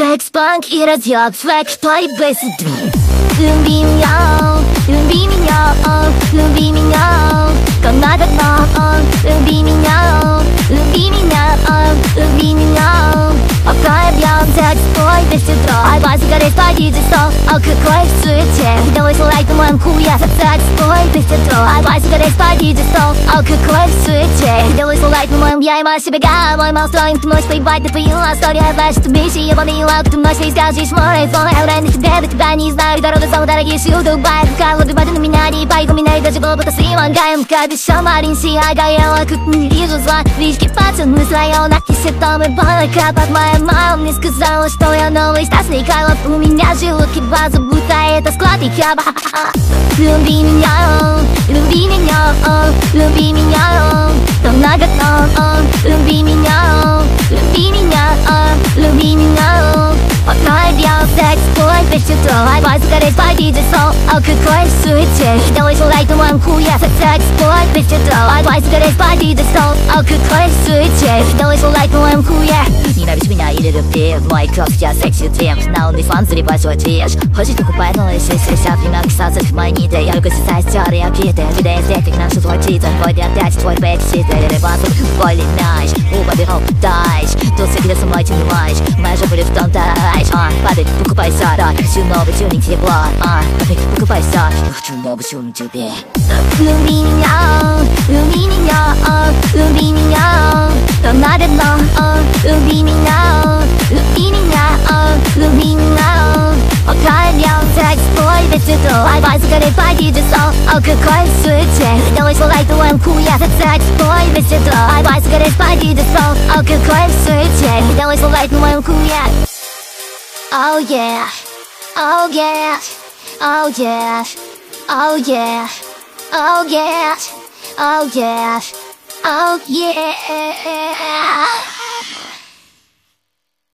Sex, punk и разъеб, свек, той без дни. Люби меня, люби меня, люби меня, как надо, люби меня, люби меня, люби меня. Пока я пьян, секс, твой без утра. Айба, сигарет, пойди за стол, о какой в суете. Давай лайк на моем хуе, секс, твой без утра. Айба, сигарет, пойди за стол, о какой в суете. Давай лайк на моем, я има себе га. Мой мал строим, ты ночь поебать, ты поела. История флеш, ты бишь, ебаный лак. Ты ночь, ты скажешь, мой айфон. Я уверен, тебе, до тебя не знаю. Дорога самый дорогие, сил, Дубай. Пока лобби, на меня не пайку, меня и даже глупо, с гаем. Как еще марин, сиага, я лакут, не вижу зла. Вишки, пацаны, своё, накиси, там и балака. Под моей мама мне сказала, что я новый Стас Михайлов. У меня желудки база, будто это склад и хяба. Люби меня, люби меня, люби меня. Там много дном, люби меня, люби меня, люби меня. Пока я пьян, секс, твой без утра. Айба, сигарет, пойди за стол, о какой в суете. Давай лайк на моем хуе, секс, твой без утра. Айба, сигарет, пойди за стол, о какой в суете. Давай лайк на моем хуе. Ненавидишь меня или люби, в моих кросс я секси твим. На OnlyFans залипай свой движ. Хочешь покупать новые сиськи, вся время писаться в мои ниты. Я люблю сосать стёры, я питаю. Людей здесь, как нашу твой титр. Твой опять, твой бэкситер. Или басу, твой линяешь. Убабирал, дайш. Тут всегда со мной ты не маешь. Моя жопа в том дайш. Падай, покупай сара. Хочу новый тюнинг тепла. Падай, покупай сара. Хочу новый тюнинг тебе. Люби меня, люби меня, люби меня. Там надо дно, люби меня, люби меня, люби меня. Пока я пьян, секс, твой без утра. Айба, сигарет, пойди за стол, о какой в суете. Давай лайк на моем хуе, секс, твой без утра. Айба, сигарет, пойди за стол, о какой в суете. Давай лайк на моем хуе. Oh yeah, oh yeah, oh yeah, oh yeah, oh yeah, oh yeah, oh yeah.